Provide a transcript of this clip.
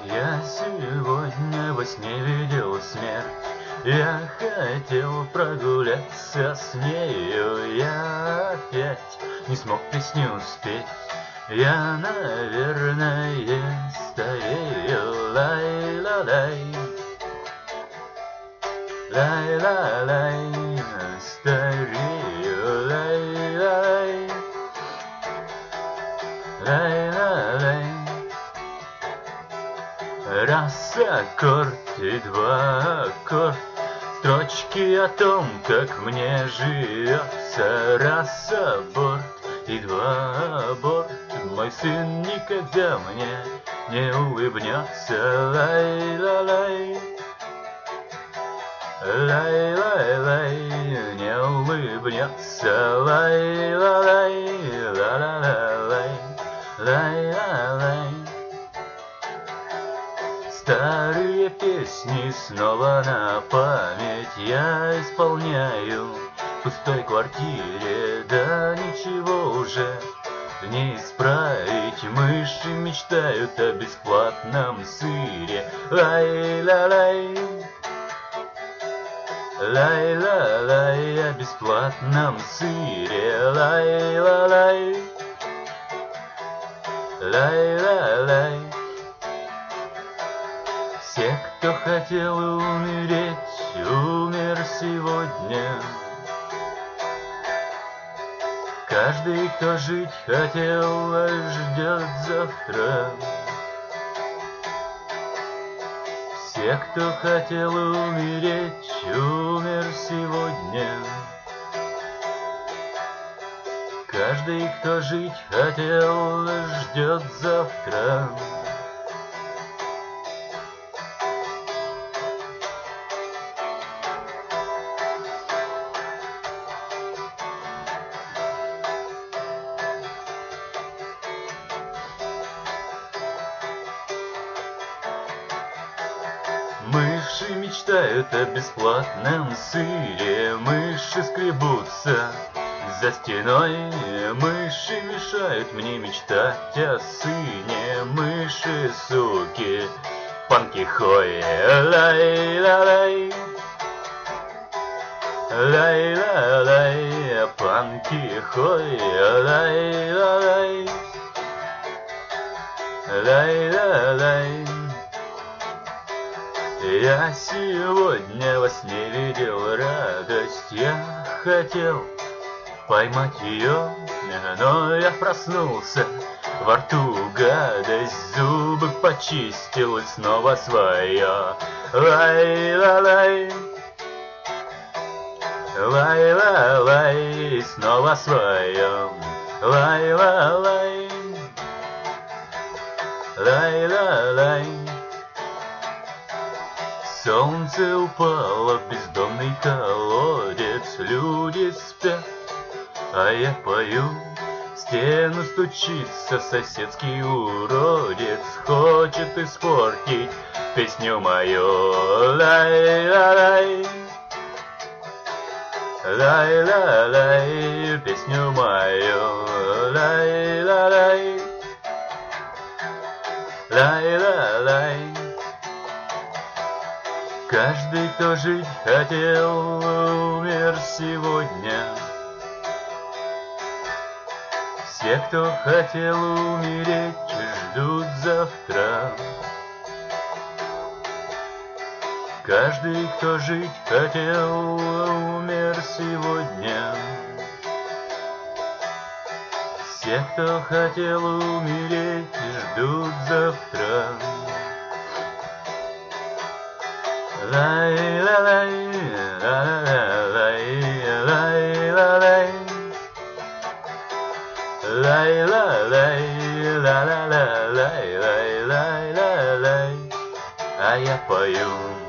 Я сегодня во сне видел смерть. Я хотел прогуляться с нею. Я опять не смог песню спеть. Я, наверное, старею. Лай-ла-лай, лай-ла-лай, старею. Лай-ла-лай, лай-ла-лай. Раз аккорд и два аккорд, строчки о том, как мне живется. Раз аборт и два аборт, мой сын никогда мне не улыбнется. Лай-ла-лай, лай-лай-лай, не улыбнется. Лай-ла-лай, ла-ла-ла-лай, лай-ла-лай. Старые песни снова на память я исполняю в пустой квартире. Да ничего уже не исправить, мыши мечтают о бесплатном сыре. Лай-ла-лай, лай-ла-лай, о бесплатном сыре. Лай-ла-лай, лай-ла-лай. Все, кто хотел умереть, умер сегодня. Каждый, кто жить хотел, ждет завтра. Все, кто хотел умереть, умер сегодня. Каждый, кто жить хотел, ждет завтра. Мыши мечтают о бесплатном сыре. Мыши скребутся за стеной. Мыши мешают мне мечтать о сыне. Мыши, суки, панки хой. Лай-ла-лай, лай-ла-лай, панки хой. Лай-ла-лай, лай-ла-лай. Я сегодня во сне видел радость. Я хотел поймать ее, но я проснулся. Во рту гадость, зубы почистил и снова свое. Лай-ла-лай, лай-ла-лай, снова свое. Лай-ла-лай, лай-ла-лай. Солнце упало в бездонный колодец. Люди спят, а я пою. В стену стучится соседский уродец. Хочет испортить песню мою. Лай-ла-лай, лай-ла-лай, песню мою. Лай-ла-лай, лай-ла-лай. Каждый, кто жить хотел, умер сегодня. Все, кто хотел умереть, ждут завтра. Каждый, кто жить хотел, умер сегодня. Все, кто хотел умереть, ждут завтра. Лай-ла-лай, лай-ла-лай, лай-ла-лай, лай-ла-лай, ла-ла-ла-лай, лай-лай-лай, а я пою.